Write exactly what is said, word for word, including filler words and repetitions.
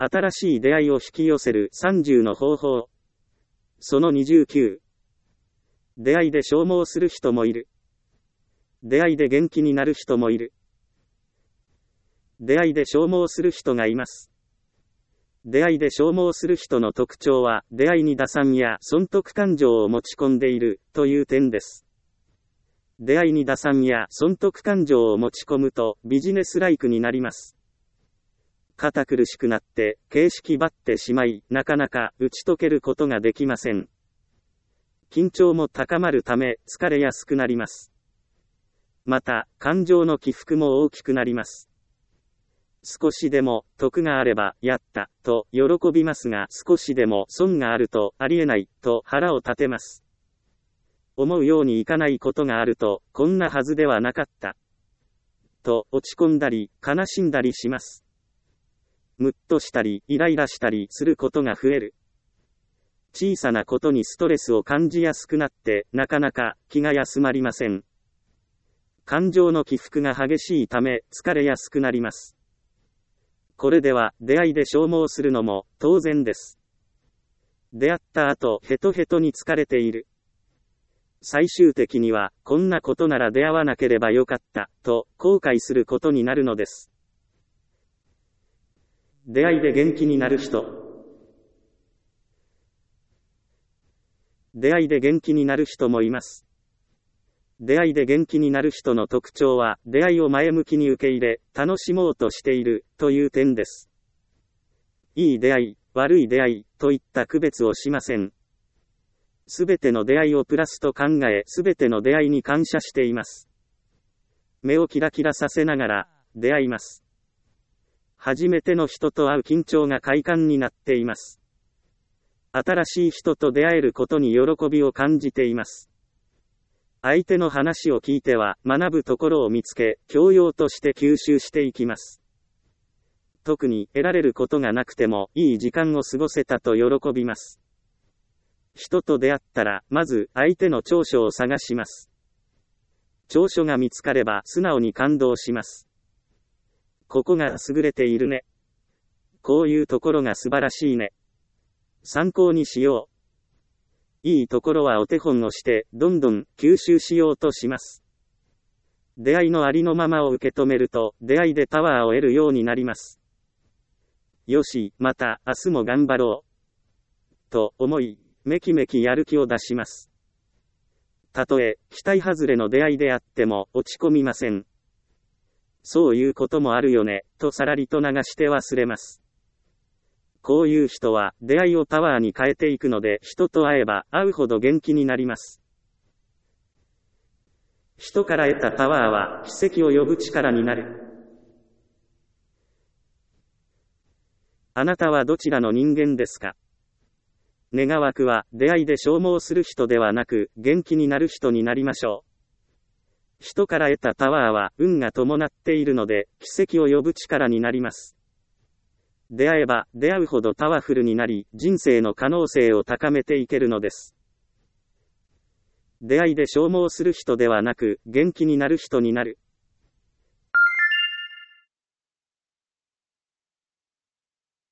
新しい出会いを引き寄せるさんじゅうの方法。そのにじゅうきゅう。出会いで消耗する人もいる。出会いで元気になる人もいる。出会いで消耗する人がいます。出会いで消耗する人の特徴は、出会いに打算や損得感情を持ち込んでいるという点です。出会いに打算や損得感情を持ち込むとビジネスライクになります。堅苦しくなって形式ばってしまい、なかなか打ち解けることができません。緊張も高まるため疲れやすくなります。また、感情の起伏も大きくなります。少しでも得があればやったと喜びますが、少しでも損があるとありえないと腹を立てます。思うようにいかないことがあると、こんなはずではなかったと落ち込んだり悲しんだりします。ムッとしたりイライラしたりすることが増える。小さなことにストレスを感じやすくなってなかなか気が休まりません。感情の起伏が激しいため疲れやすくなります。これでは出会いで消耗するのも当然です。出会った後ヘトヘトに疲れている。最終的にはこんなことなら出会わなければよかったと後悔することになるのです。出会いで元気になる人。出会いで元気になる人もいます。出会いで元気になる人の特徴は、出会いを前向きに受け入れ、楽しもうとしている、という点です。いい出会い、悪い出会い、といった区別をしません。すべての出会いをプラスと考え、すべての出会いに感謝しています。目をキラキラさせながら、出会います。初めての人と会う緊張が快感になっています。新しい人と出会えることに喜びを感じています。相手の話を聞いては学ぶところを見つけ、教養として吸収していきます。特に得られることがなくてもいい時間を過ごせたと喜びます。人と出会ったらまず相手の長所を探します。長所が見つかれば素直に感動します。ここが優れているね。こういうところが素晴らしいね。参考にしよう。いいところはお手本をして、どんどん吸収しようとします。出会いのありのままを受け止めると、出会いでパワーを得るようになります。よし、また明日も頑張ろう。と思い、めきめきやる気を出します。たとえ、期待外れの出会いであっても落ち込みません。そういうこともあるよね、とさらりと流して忘れます。こういう人は出会いをパワーに変えていくので、人と会えば会うほど元気になります。人から得たパワーは奇跡を呼ぶ力になる。あなたはどちらの人間ですか？願わくは出会いで消耗する人ではなく元気になる人になりましょう。人から得たパワーは運が伴っているので奇跡を呼ぶ力になります。出会えば出会うほどパワフルになり、人生の可能性を高めていけるのです。出会いで消耗する人ではなく、元気になる人になる。